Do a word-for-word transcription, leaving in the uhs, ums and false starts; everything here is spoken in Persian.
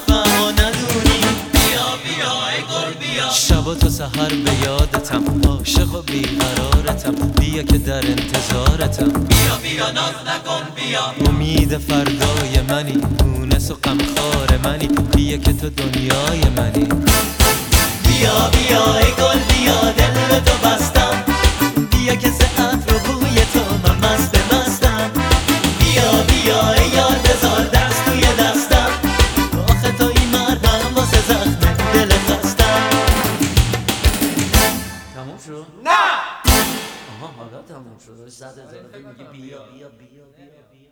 نفهم و ندونی. بیا بیا ای گل بیا، شب و تا سحر به یادتم، عاشق و بیقرارتم، بیا که در انتظارتم. بیا بیا ناز نکن بیا، امید فردای منی، مونس و غمخوار منی، بیا که تو دنیای منی. بیا بیا ای گل بیا، دل تو بستم، بیا که ز عطر و بوی تو من مست مستم. بیا بیا ای یار بذار دست توی دستم، آخه تو این مرهم واسه زخم دل خستم. تموم شد؟ نه آها حالا تموم شد. صد هزار میگی بیا بیا بیا بیا بیا